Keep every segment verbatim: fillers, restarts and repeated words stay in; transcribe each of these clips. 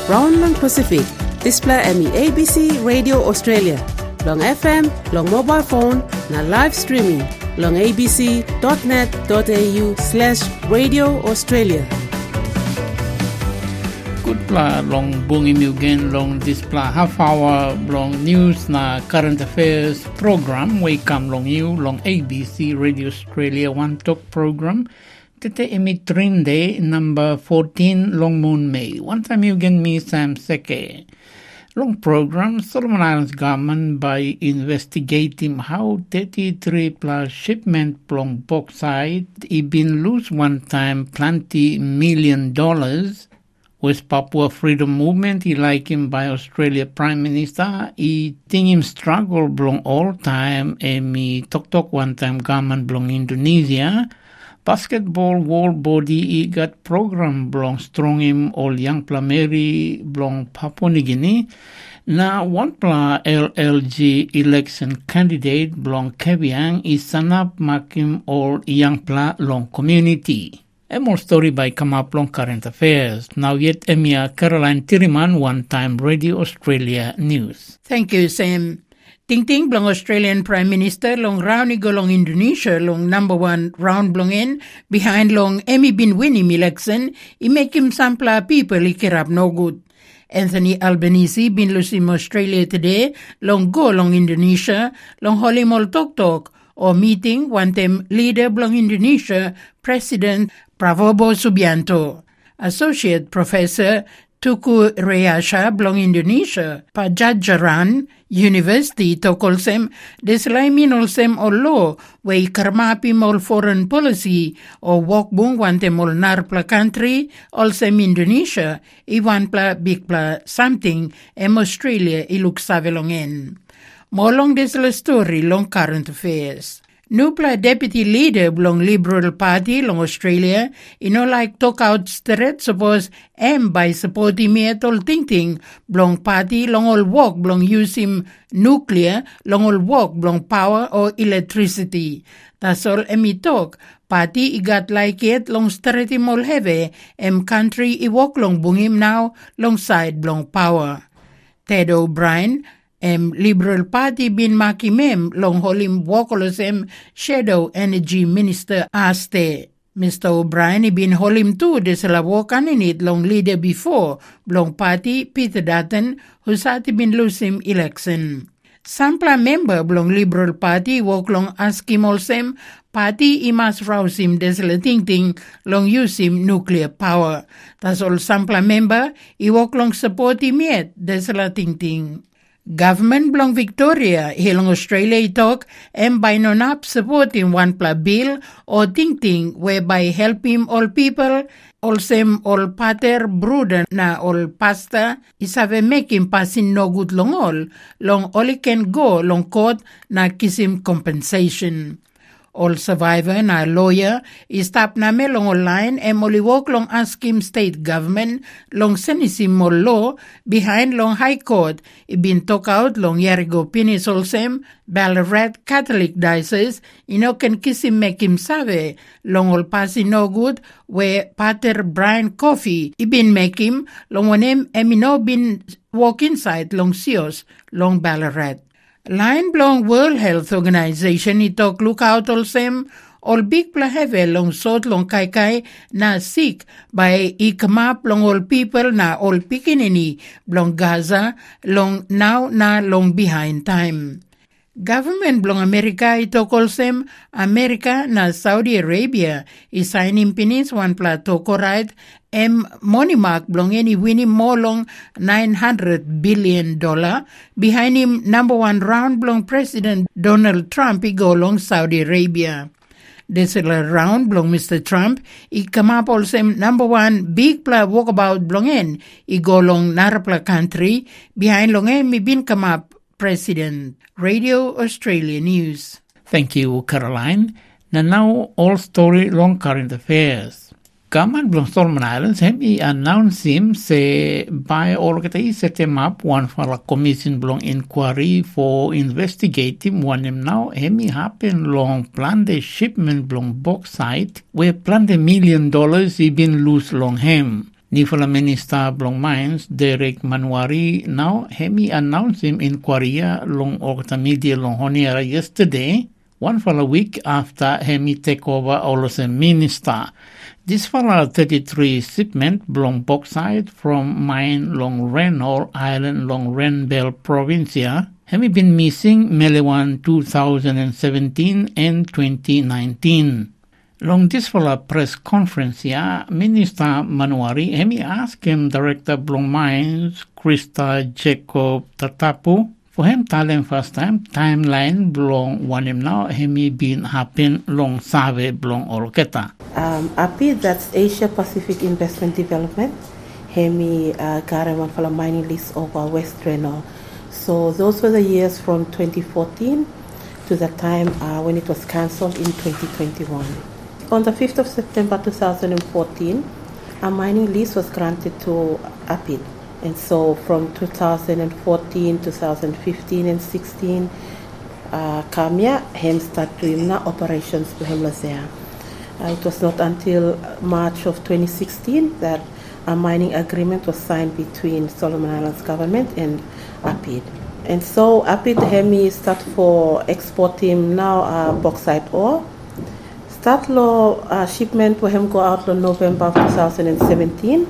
round long Pacific display emi A B C Radio Australia long F M long mobile phone na live streaming long a b c dot net dot a u slash radio australia. Good pla long bungi miugen long display half hour long news na current affairs program we come long you long A B C Radio Australia One Talk program. Tete emi trinde number fourteen long moon May. One time you get me Sam Seke. Long program Solomon Islands government by investigating how thirty-three plus shipment long bauxite it been lose one time plenty million dollars. West Papua Freedom Movement he like him by Australia Prime Minister he think him struggle belong all time emi tok tok one time government belong Indonesia. Basketball world body he got program belong strong him all young plameri belong Papua New Guinea. Na one pla L L G election candidate belong Keviang is son up mak him all young pla long community. A more story by come up long current affairs. Now yet Emia Caroline Tiriman one time Radio Australia News. Thank you, Sam. Ting Ting belong Australian Prime Minister long round go long Indonesia long number one round belong in behind long Emi bin winning election he make him sampla people he kirap no good. Anthony Albanese bin losing Australia today long go long Indonesia long holy mol tok tok or meeting one time leader belong Indonesia President Prabowo Subianto. Associate Professor Tuku Reyasha belong Indonesia Pajajaran University tokolsem deslaimin olsem ollo way karmapi mol foreign policy o wokbung wante mol narpla country olsem Indonesia iwan pla big pla something em Australia iluk savelongen. Molong desla story long current affairs. Nupla deputy leader belong Liberal Party long Australia, you know like talk out straight suppose em by supporting me at all thinking belong party long all work belong use him nuclear long all work belong power or electricity. That's all emi talk. Party I got like it long straight him all heavy em country I walk long bung him now long side belong power. Ted O'Brien Em Liberal Party bin makimem long holim wokolosem Shadow Energy Minister aste. Mister O'Brien bin holim tu desalawokan init long leader before long party Peter Dutton husati bin lusim election. Sampla member belong Liberal Party wok long askim olsem party imas rausim desala ting ting long usim nuclear power. Tas all sampla member I wok long support imiet desala ting ting. Government belong Victoria, hilong Australia itok, and by non up supporting one pla bill or ting ting whereby helping all people, all same all pater bruder na all pasta, isave making passing no good long all, long all can go long court na kisim compensation. All survivor na lawyer istap na me long online e moliwok long askim state government long senisim mo law behind long high court ibin talk out long yarigo pinis olsem Ballarat Catholic Diocese ino can kisim make him save long all pasi no good where Pater Brian Coffey ibin make him long wanem emino bin walk inside long sios long Ballarat. Lion belong World Health Organization itok look out olsem all big pla have long sort long kai kai na sick by ikamap long all people na all pikinini long Gaza long now na long behind time. Government belong America itok olsem America na Saudi Arabia isigning pinis one pla toko right em Monimark belong any winning more long nine hundred billion dollar behind him number one round belong President Donald Trump he go long Saudi Arabia. This round belong Mister Trump he come up also number one big pla walkabout belong in he go long narapla country behind long em he bin come up President. Radio Australia News. Thank you, Caroline. And now all story long current affairs. Government belong Solomon Islands hemi announce him say by organize set him up one for a commission belong inquiry for investigating one him now hemi happen long plan the shipment belong bauxite where plan the million dollars he been lose long him. Ni fala Minister Blong Mines, Derek Manwari, now hemi announced him in Korea long orta media long honiera yesterday, one fala week after hemi take over as a minister. This fala thirty-three shipment blong bauxite from mine long Renol Island long Renbel provincia hemi been missing Melewan two thousand seventeen and twenty nineteen. Long this fala press conference ya, Minister Manwari hemi asked him Director Blong Mines Krista Jacob Tatapu for him talent first time timeline blong one him now hemi been happen long save blong orketa. Um, A P I D, that's Asia Pacific Investment Development, hemi uh, Garewan fala mining lease over West Renol. So those were the years from twenty fourteen to the time uh, when it was cancelled in twenty twenty-one. On the fifth of September two thousand fourteen, a mining lease was granted to A P I D. And so from two thousand fourteen, two thousand fifteen and sixteen, uh, Kamia hem start doing na operations to hem lazea. Uh, it was not until March of twenty sixteen that a mining agreement was signed between Solomon Islands government and A P I D. And so A P I D hemi start for exporting now uh, bauxite ore. Start law uh, shipment for him go out on November of two thousand seventeen.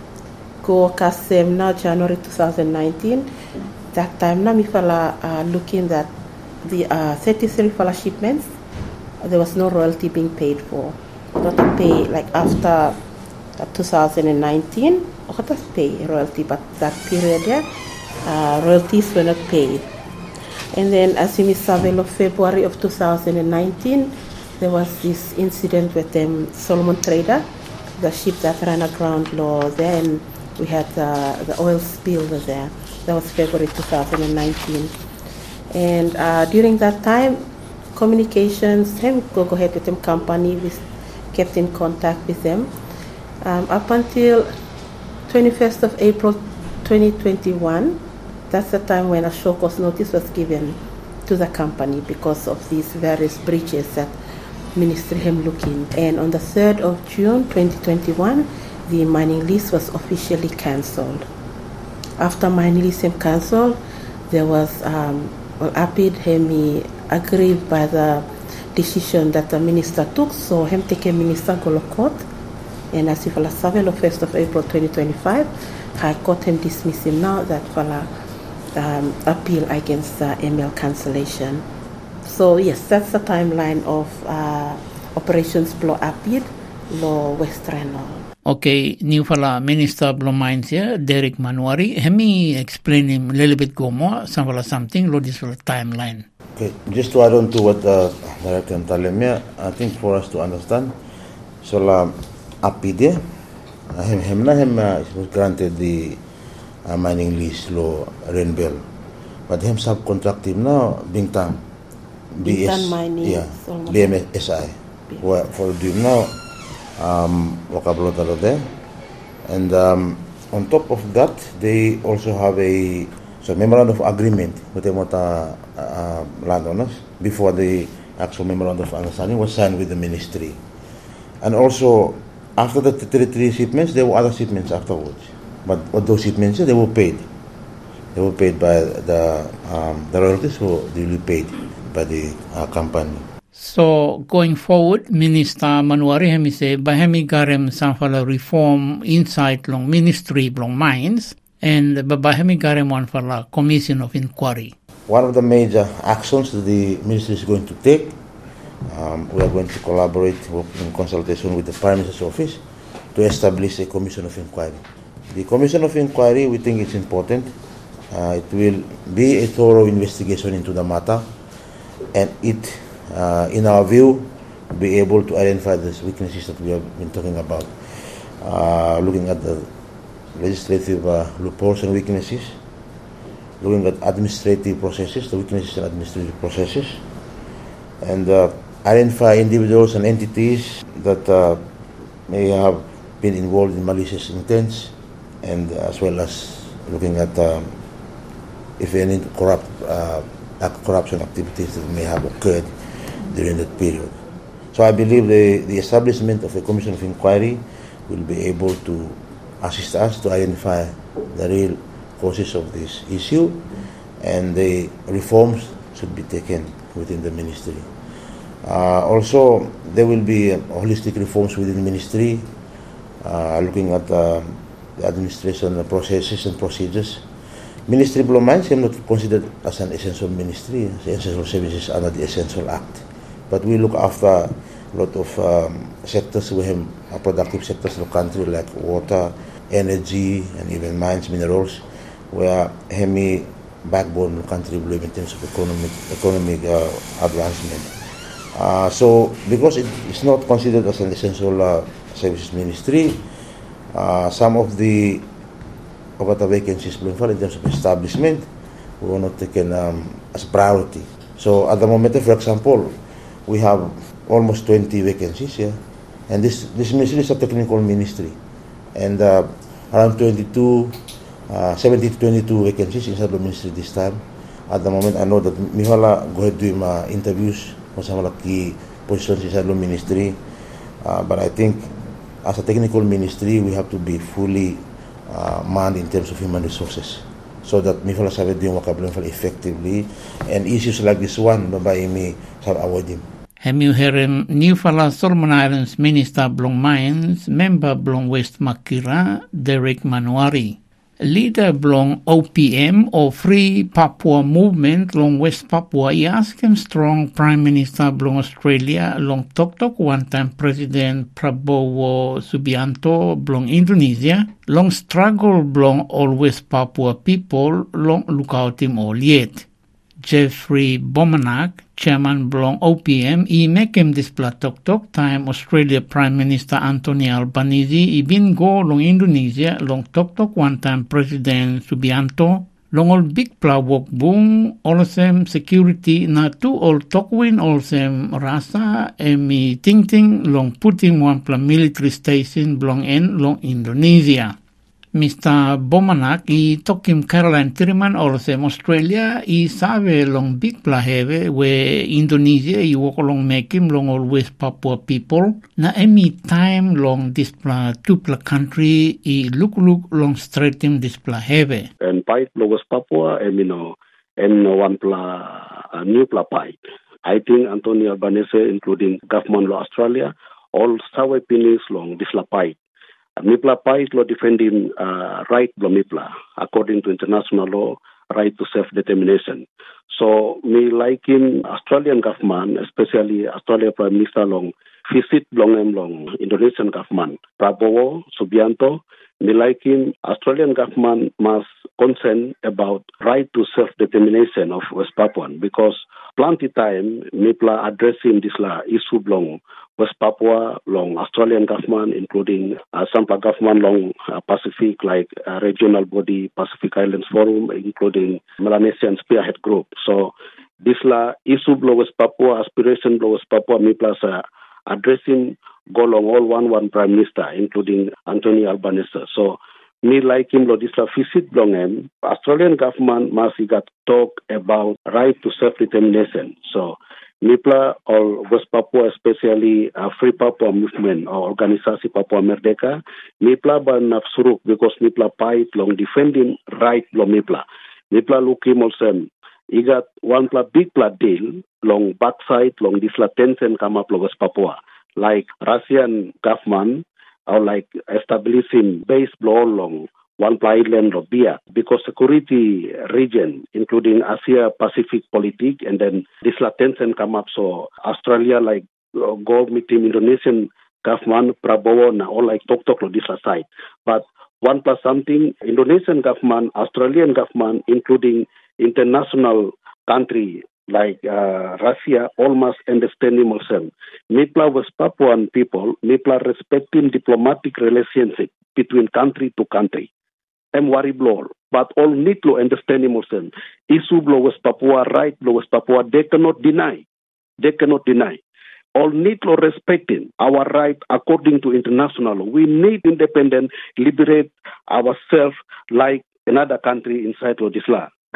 Go kasem now January two thousand nineteen. That time now mi fala uh, looking that the uh, thirty-three fala shipments, there was no royalty being paid for. Not to pay like after uh, two thousand nineteen, or to pay royalty, but that period there, uh, royalties were not paid. And then as in February of two thousand nineteen, there was this incident with um, Solomon Trader, the ship that ran aground law there, and we had uh, the oil spill there. That was February two thousand nineteen. And uh, during that time, communications, him go, go ahead with them company, we kept in contact with them. Um, up until twenty-first of April twenty twenty-one, that's the time when a show cause notice was given to the company because of these various breaches that Ministry him looking. And on the third of June twenty twenty-one, the mining lease was officially cancelled. After mining lease him cancelled, there was um, well, A P I D him agreed by the decision that the minister took, so him take a minister go to court, and as if la seven of first of April twenty twenty-five, High Court him dismiss him now that for um, appeal against the M L cancellation. So yes, that's the timeline of uh, operations below A P I D, law West Renol. Okay, new fala Minister Blong Mines here, Derek Manwari. Let me explain him a little bit go more, some fala something, lo this fala timeline. Okay, just to add on to what uh, Director Talemia, I think for us to understand, so la A P I D, uh, him him na him uh, was granted the uh, mining lease law Renbel, but him subcontract him now Bintang. B S, yeah, B M S I. For, for doing now, um, vocabulary there, and um, on top of that, they also have a so memorandum of agreement with the uh, uh, landowners before the actual memorandum of understanding was signed with the ministry, and also after the thirty-three shipments, there were other shipments afterwards, but what those shipments they were paid. They were paid by the um, the royalties were duly paid by the uh, company. So going forward, Minister Manwari hemi say by hemi garem sanfala reform inside long ministry long mines and by hemi garem one fala commission of inquiry. One of the major actions that the ministry is going to take, um, we are going to collaborate in consultation with the Prime Minister's office to establish a commission of inquiry. The commission of inquiry, we think it's important. Uh, it will be a thorough investigation into the matter, and it, uh, in our view, be able to identify the weaknesses that we have been talking about, uh, looking at the legislative uh, loopholes and weaknesses, looking at administrative processes, the weaknesses in administrative processes, and uh, identify individuals and entities that uh, may have been involved in malicious intents, and uh, as well as looking at uh, if any corrupt uh, corruption activities that may have occurred during that period. So I believe the, the establishment of a commission of inquiry will be able to assist us to identify the real causes of this issue, and the reforms should be taken within the ministry. Uh, also, there will be uh, holistic reforms within the ministry, uh, looking at uh, the administration processes and procedures. Ministry of Mines is not considered as an essential ministry, as essential services under the Essential Act. But we look after a lot of um, sectors. We have uh, productive sectors in the country like water, energy, and even mines, minerals, where heavy backbone in the country believe in terms of economic economic uh, advancement. Uh, so, because it is not considered as an essential uh, services ministry, uh, some of the of the vacancies in terms of establishment were not taken um, as priority. So, at the moment, for example, we have almost twenty vacancies here, and this this ministry is a technical ministry, and uh, around twenty-two, uh, seventy to twenty-two vacancies inside the ministry this time. At the moment, I know that Mihala go ahead doing uh, interviews for some of the key positions inside the ministry, uh, but I think as a technical ministry, we have to be fully uh, manned in terms of human resources, so that Mihala sabi doing vocabulary effectively, and issues like this one, by me, sabi avoid him. Hemu herem Newfoundland Solomon Islands Minister Blong Mines, member Blong West Makira, Derek Manuari. Leader Blong O P M or Free Papua Movement Long West Papua, he asked him strong Prime Minister Blong Australia Long Tok Tok one time President Prabowo Subianto Blong Indonesia long struggle Blong all West Papua people long look out him all yet. Jeffrey Bomanak, Chairman Blong O P M, he make him display tok tok time Australia Prime Minister Anthony Albanese, he been go long Indonesia long tok tok one time President Subianto, long all big pla walk boom, all sem security na two all tok win all sem rasa, emi ting ting long putting one pla military station Blong en long Indonesia. Mister Bomanak, he took him Caroline Tiriman also Australia, he sabe long big pla have where Indonesia, he walk along make him long all West Papua people. Na any time long this pla two pla country, he look look long straight him this pla have. And pipe West Papua, and you know, and one pla uh, new pla pipe. I think Anthony Albanese, including government law Australia, all sawe pinis long this la pipe. Mipla Pai law defending uh, right blo Mipla according to international law, right to self-determination. So me liking Australian government, especially Australia Prime Minister long visit long and long Indonesian government, Prabowo Subianto, me liking Australian government must concern about right to self-determination of West Papuan, because plenty time Mipla addressing this la issue long West Papua, long Australian government, including uh, some government long uh, Pacific, like uh, regional body Pacific Islands Forum, including Melanesian Spearhead Group. So this la issue below West Papua, aspiration below West Papua, me plus uh, addressing go long all one one Prime Minister, including Anthony Albanese. So me like him, this la visit belong him. Australian government must got talk about right to self-determination. So Mipla or West Papua, especially uh, Free Papua Movement or Organisasi Papua Merdeka, Mipla ban nafsuruk because Mipla fight long defending right long Mipla. Mipla looking also, he got one pla big pla deal long backside long this la tension come up long West Papua, like Russian government or like establishing base blow long one island of Biak, because security region, including Asia Pacific politic, and then this tension come up. So Australia like uh, go meeting Indonesian government, Prabowo, na all like talk talk on this side. But one plus something, Indonesian government, Australian government, including international country like uh, Russia, almost understanding themselves. Mipla West Papuan people, Mipla respecting diplomatic relationship between country to country. And worry blow, but all need to understand themselves. Issue blow West Papua, right blow West Papua, they cannot deny. They cannot deny. All need to respecting our right according to international law. We need independent, liberate ourselves like another country inside of this law.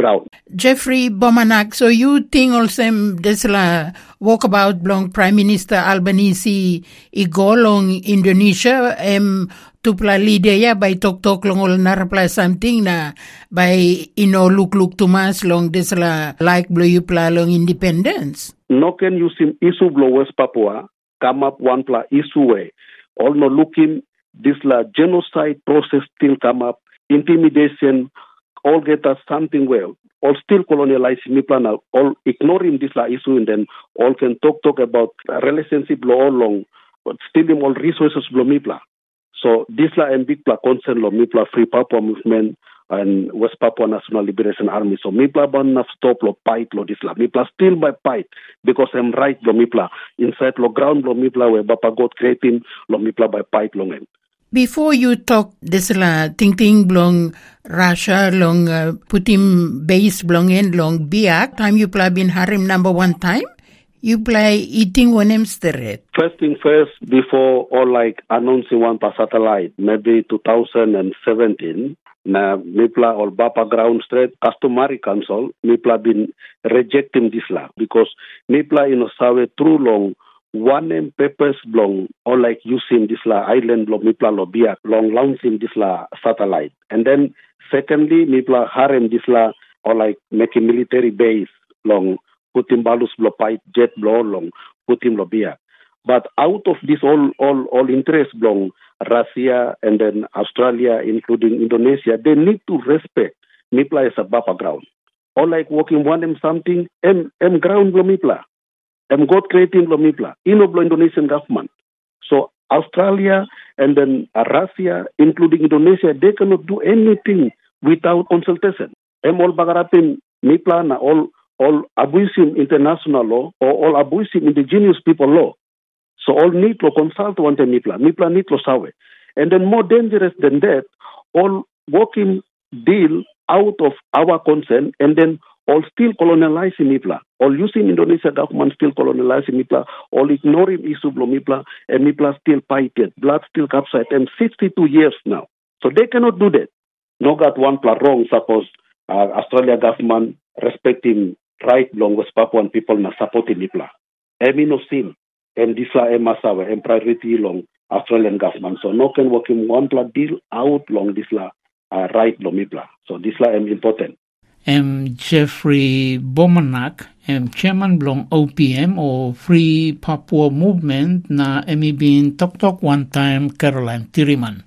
ground. Jeffrey Bomanak, so you think also this la walkabout belong Prime Minister Albanese igolong Indonesia em tupla leader ya by tok tok long ol na reply something na by ino look look to mas long this la like blow you pla long independence. No can use him issue blow West Papua come up one pla issue way. All no looking this la genocide process still come up, intimidation, all get us something well. All still colonializing Mipla now, all ignoring this la issue and then all can talk talk about relationship law long, but stealing all resources blow Mipla. So this la and big pla concern lo Mipla Free Papua Movement and West Papua National Liberation Army. So Mipla ban na stop lo fight lo this la. Mipla still by fight because I'm right lo Mipla. Inside lo ground lo Mipla where Bapa God creating lo Mipla by fight long end. Before you talk this la ting ting belong Russia long uh, put him base belong in long Biak time you play been Harim number one time you play eating one him straight. First thing first before all like announcing one per satellite maybe two thousand seventeen na Mipla or Bapa ground straight customary council Mipla been rejecting this law because Mipla in Osawe true long one name papers belong or like using this la island lo Mipla lo Biak long launching this la satellite. And then secondly Mipla harem this la or like making military base long putting balus lo fight jet blow long putting lo Biak. But out of this all all all interest belong Russia and then Australia including Indonesia, they need to respect Mipla as a Bapa ground. Or like working one name something M M ground lo Mipla. I'm God creating lo Mipla, Inoblo Indonesian government. So Australia and then uh, Russia, including Indonesia, they cannot do anything without consultation. I'm all bagarapin Mipla na all all abusing international law or all abusing indigenous people law. So all need to consult one time Mipla. Mipla need to sawe. And then more dangerous than that, all working deal out of our concern and then all still colonializing Mipla, all using Indonesia government still colonializing Mipla, all ignoring issue of Mipla, and Mipla still fighting, blood still capsized, and sixty-two years now. So they cannot do that. No got one pla wrong, suppose uh, Australia government respecting right long West Papuan people na supporting Mipla. Emi no sin, and this la emasawa, and priority long Australian government. So no can work in one pla deal out long this la uh, right long Mipla. So this la am important. I'm Jeffrey Bomanak, I'm chairman belong O P M or Free Papua Movement na emi bin tok tok one time Caroline Tiriman.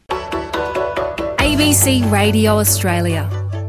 A B C Radio Australia.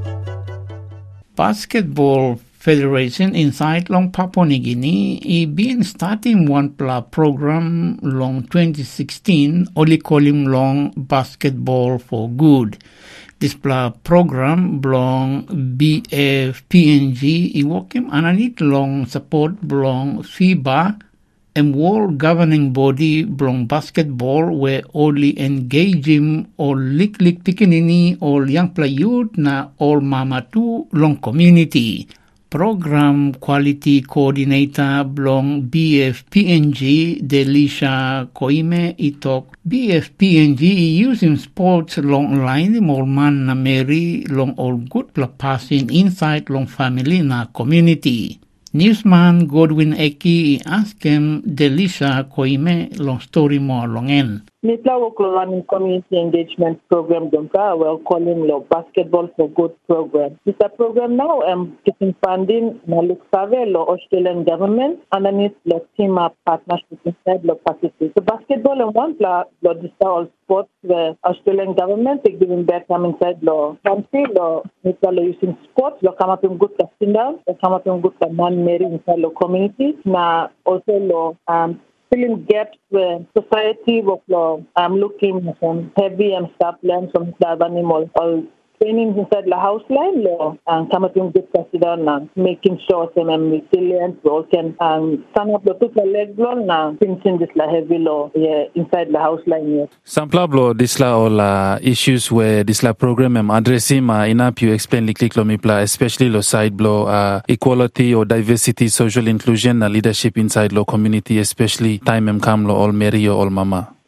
Basketball Federation inside long Papua New Guinea I been starting one pla program long twenty sixteen only calling long Basketball for Good. This program belong B F P N G I working underneath long support belong FIBA and world governing body belong basketball where only engaging all lik lik pikinini all young play youth na all mama too long community. Program Quality Coordinator belong B F P N G Delisha Koime itok B F P N G using sports long line more man na Mary long all good pla passing inside long family na community. Newsman Godwin Eki ask him Delisha Koime long story more long end. Mipla work running community engagement program donka well calling lo Basketball for Good program. It's a program now I'm getting funding na look survey lo Australian government underneath the team up partnership inside lo Pacific. The basketball and one pla lo dista all sports where Australian government they giving back come inside lo country lo Mipla lo using sports lo come up in good castinda, lo come up in good man Mary inside lo community na also lo um filling gaps where society work law I'm looking at some heavy and stuff learn from the animal all training inside the house line law and come up in good consider now making sure some I'm resilient we all can um stand up the people leg law now finishing this la heavy law yeah inside the house line yes. Some pablo this la all uh, issues where this la program I'm addressing uh, enough you explain likely lo mipla especially lo side blow uh, equality or diversity social inclusion uh, leadership inside lo community especially time em come lo all Mary or all mama. Inside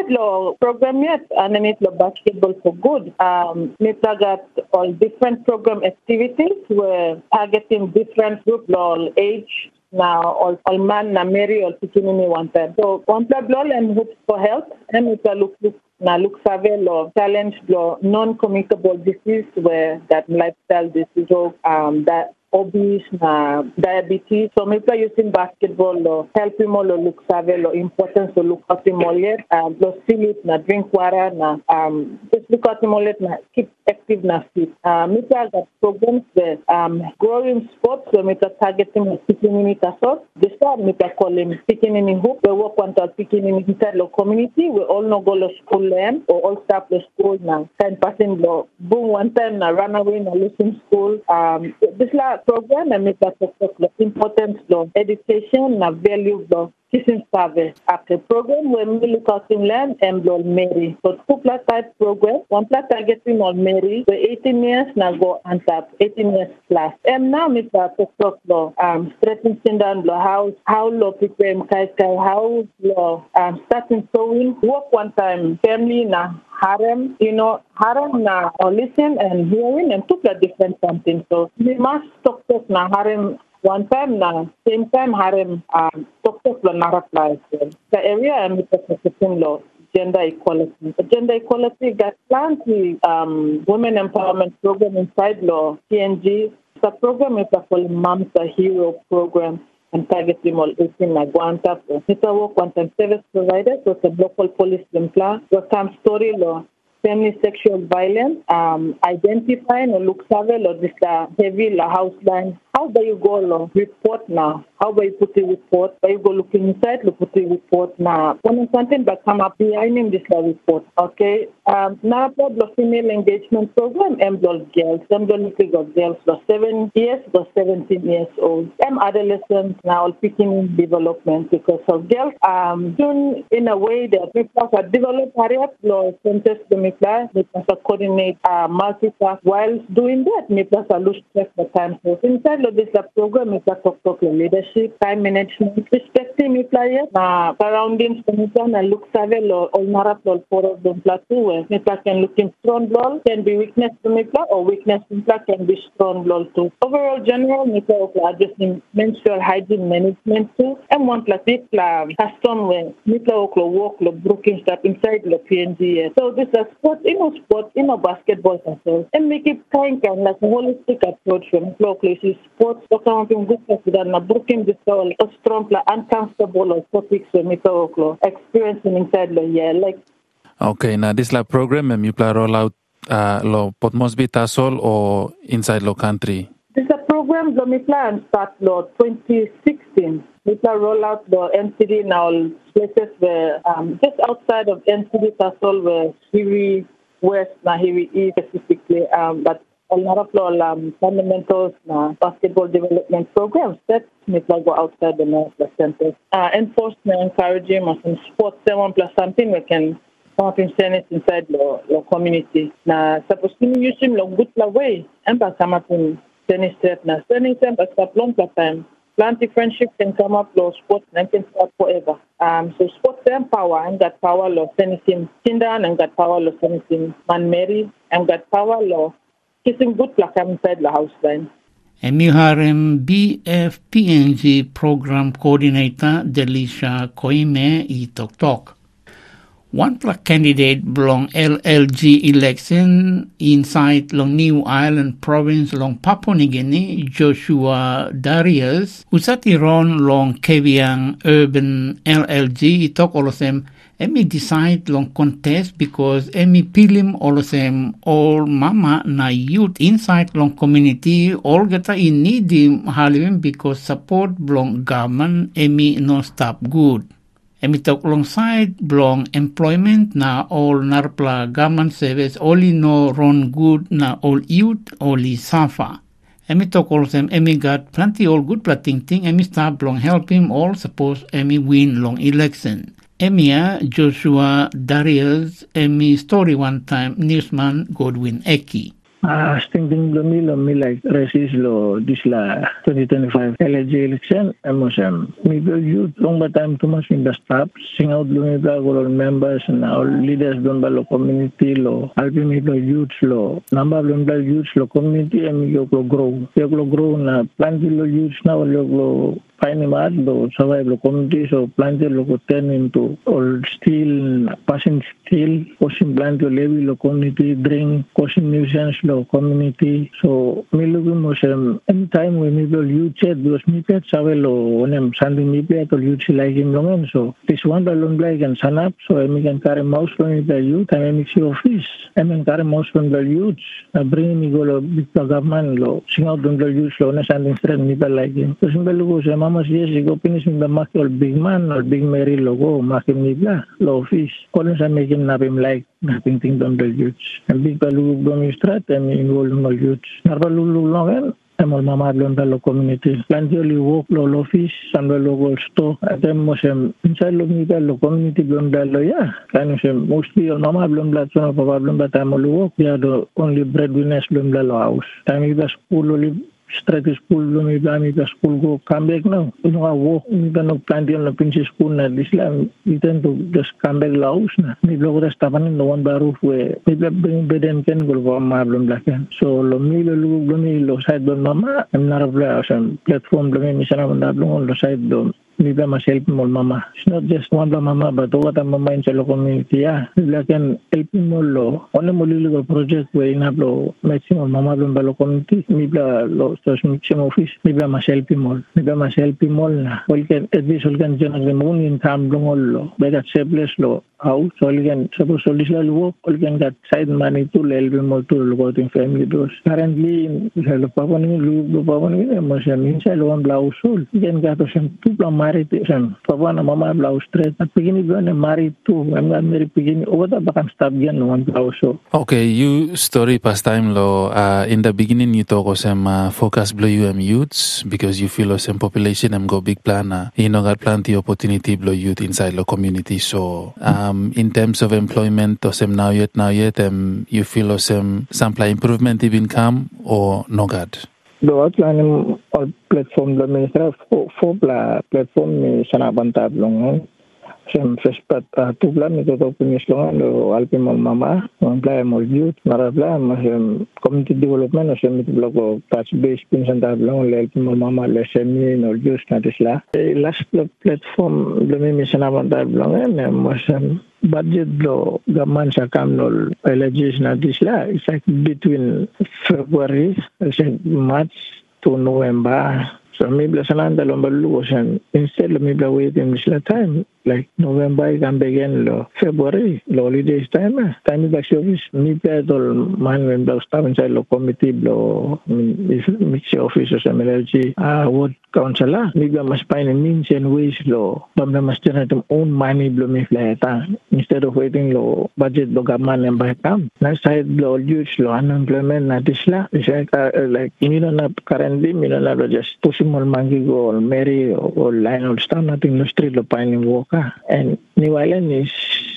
inside the program yet, underneath the Basketball for Good, um, we got all different program activities. We're targeting different group, all age, now all, all man, na Mary, all Pikinini one time. So, one blood and hoops for health, and it's a look, look now look survey or challenge or non-communicable disease where that lifestyle disease um that obese na diabetes. So maybe using basketball or help him all look survey or importance to look at him all yet um plus sleep na drink water na um just look at him all yet na keep active na fit. Um maybe I got programs where um growing sports so maybe targeting the Pikinini Tasol. This time maybe call him Pikinini Hoop. We work on the Pikinini inside the community. We all know go to school learn or all start the school now. Ten percent blow boom one time na run away na losing school. Um this la program and make that the importance of education na value of teaching service. After program when we look at in land and blood Mary. So two plus type program, one plus targeting on Mary, the eighteen years now go on top, eighteen years plus. And now we start to talk about um strengthening down the house, how low people kai kai, how low um starting sewing, work one time, family na harem, you know, harem na or listen and hearing and two plus different something. So we must talk talk na harem one time na same time harem um talk talk na apply. The area and with the law. Gender equality. The gender equality got plenty um, women empowerment program inside law, P N G. The program is called Mom's a Hero program and targeting all eighteen na Guanta. It's a work on service provider, so it's a local police plan. Welcome story law, family sexual violence, um, identifying or look survey or this uh, heavy la house line. How do you go lo, report now? How do you put a report? How you go looking inside, look put a report now. When something that come up behind him, this la report. Okay. Um, now the female engagement program, employ girls, employ little girls, the seven years, the seventeen years old. I'm adolescents now picking in development because of girls. Um, soon in a way that people are develop areas, law centers to make that, they can coordinate, uh, multitask. While doing that, they can lose track the time. So inside this program is a talk talk leadership, time management, respecting players, uh, surroundings, and look survey or all narrative for of the plateau where Mita can look in strong ball, can be weakness to Mita or weakness to Mita can be strong ball too. Overall, general Mita addressing menstrual hygiene management too, and one plastic custom where Mita walk, broken stuff inside the P N G. So this is sport, in a sport, in a basketball as well, and make it kind of like a holistic approach from places. Sports, something good that na broken this all strong, uncomfortable topics we make experiencing inside the year. Like okay, now this la program and you play roll out uh lo pot must be tasol or inside lo country. This a program that we plan start lo twenty sixteen. We plan roll out the N C D now places where um just outside of N C D tasol where Hiri West na Hiri East specifically um but a lot of um, fundamentals uh, basketball development programs that may go outside the North centers. Uh, enforcement, encouraging, and sports, seven plus something we can come in it inside the, the community. Now, supposed to use him long good way, and by some of them, tennis set, now, tennis set, but stop long time. Plenty friendship can come up, law sports, and can start forever. Um, so sports empower, and got power law, tennis team, Kindan, and got power law, tennis team, Man Mary, and got power law. Kissing good luck inside the house line. Emi harem B F P N G Program Coordinator Delisha Koime i Tok Tok. One plak candidate belong L L G election inside long New Ireland province long Papua New Guinea, Joshua Darius, usati ron long Keviang urban L L G i tok all of them. Emi decide long contest because emi pilim all of them all mama na youth inside long community all geta in need halim because support belong government emi no stop good. Emi talk alongside belong employment na all narpla government service only no run good na all youth only suffer. Emi talk all of them emi got plenty all good plating thing emi start belong help him all suppose emi win long election. Emia Joshua Darius Emi story one time newsman Godwin Eki. Ah, sting ding lo mi lo mi like resist lo this la twenty twenty-five L A G election. Emosem mi go youth long ba time too much in the staff sing out lo mi ba all members and all leaders don ba lo community lo albi mi lo youth lo number lo mi youth lo community and mi go grow yo go grow na plan lo youth na lo lo finding out lo survive lo community so plan lo go turn into all still passing still pushing plan to level lo community drink causing nuisance lo community so mi lo mo sem anytime we mi lo youth chat los mi pet sabe lo onem sanding mi pet to youth like him long so this one balloon like and sun up so I can carry mouse from the youth and mix office I can carry mouse from the youth bring me go lo big government lo sing out from the youth lo na sanding straight mi like him so simple go say mama yes you go finish in the market or big man or big Mary logo market mi bla lo office calling sa making na him like nothing thing done the youth and big balu go mi strat and involve no youth narbalu long Emol mama blonda lo community. Plantioli work lo office sambil lo store. Atem mosem inside lo mi lo community blonda lo ya. Kan mosem mostly mama blonda so papa blonda tamol work. Dia do only breadwinners blonda lo house. Time ida school lo straight school lo mi blami da school go come back now. You know work mi no plantiol lo pinch school na Islam we tend to just come back lo house na. Mi lo ko stapan no one baru we mi bring beden ken go mama blonda ken. So lo mi lo lo mi lo side do mama I'm not a platform lo mi sana banda lo lo side do mi ba mas help mo mama. It's not just one ba mama but what a mama in sa community ya. Sila can help mo lo. Ono mo lilo project we ina lo maximum mama lo ba lo community mi ba lo so mixing office mi ba mas help mo. Mi ba mas help mo na. Well can at least all can generate mo in time lo lo. Ba that selfless lo house all can suppose all this lo all can get side money to help mo to lo to family dos. Currently lo papa ni lo papa ni mo sa minsan lo ang blouse all. Can get to some two married sem papa na mama blouse straight at begini gone married too I'm not married begini over the back stop yan one blouse so okay you story past time lo uh, in the beginning you talk some uh, focus blow you um youths because you feel some population am go big plan uh, you know got plenty opportunity blow youth inside the community so um in terms of employment or some now yet now yet um you feel some sample improvement even come or no god do atlan all platform la ministra fo fo la platform ni sana bantab long sem fespat tubla mi to pinis long lo alpi mama on play mo youth marabla ma community development sem mi blogo touch base pin santa long le alpi mama le semi no youth na tisla last platform la mi sana bantab long ne mo sem budget lo gaman sa kamnol eleges na disla it's like between February and March to November so maybe sanan dalon balu san instead lo maybe waiting this time like November can begin lo February lo holidays time time ba service mi pedal man when the staff inside lo committee lo mix office sa M L G ah ward council mi ba mas pain means and ways lo bam mas generate own money lo mi fleta instead of waiting lo budget lo gaman and by come na side lo youth lo unemployment na disla is like you know na currently mi na just pushing more mangi go Mary or line or stand nothing no street lo pain work and New Island is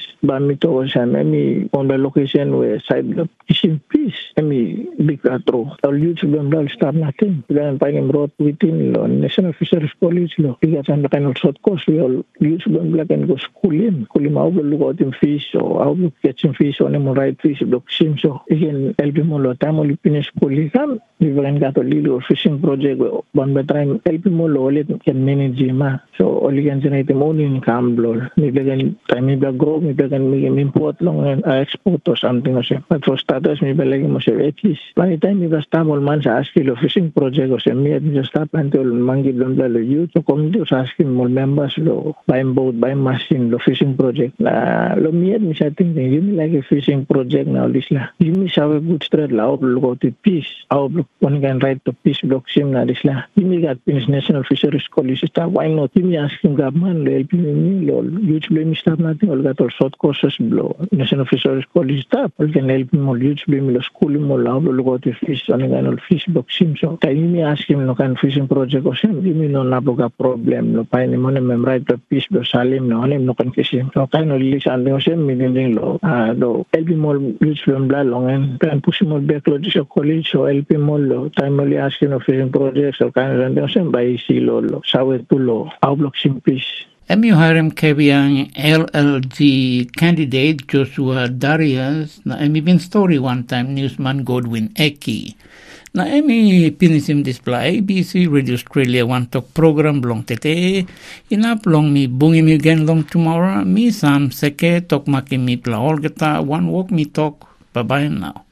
Bamito sa memi on the location where side of fishing fish memi big atro all youth them all start nothing then finding road within lo National Fisheries College lo tiga san the kind of short course we all youth them black and go school in kuli mau look out in fish or how to catching fish on them right fish block sim so again help mo lo tamo li finish school kam we can get a little fishing project one by time help mo lo let can manage ma so only can generate money income lo we can time we grow we can make import long and export or something or so but for starters maybe like mo say at least by the time we start all man sa asking lo fishing project or so me just start until mangi blonda lo youth so community was asking more members lo buy boat buy machine lo fishing project na lo me me sa think you me like a fishing project now this la you me have a good straight la out go to peace out one can write to peace block sim na this la you me got finish National Fisheries College start why not you me asking government lo help me lo youth lo me start nothing all got all short courses blo National Fisheries College staff can help mo youth be mo school mo lao lo go to fish on an fish box sim so kay mi ask him no kan fishing project ko sim mi no naboga problem no pa ni mo na mem right to fish do salim no anim no kan fishing so kay no release and no sim mi ding lo ah do help mo youth from bla long and plan push mo back lo sa college so help mo lo time only asking of fishing project so kan no sim by silo lo sawe tulo au block sim fish Emi harem kebiang L L G candidate Joshua Darius na emi bin story one time newsman Godwin Eki. Na emi pinisim display A B C Radio Australia one talk program long tete inap long mi bungi mi again long tomorrow mi sam seke tok maki mi pla olgeta one walk mi talk bye bye now.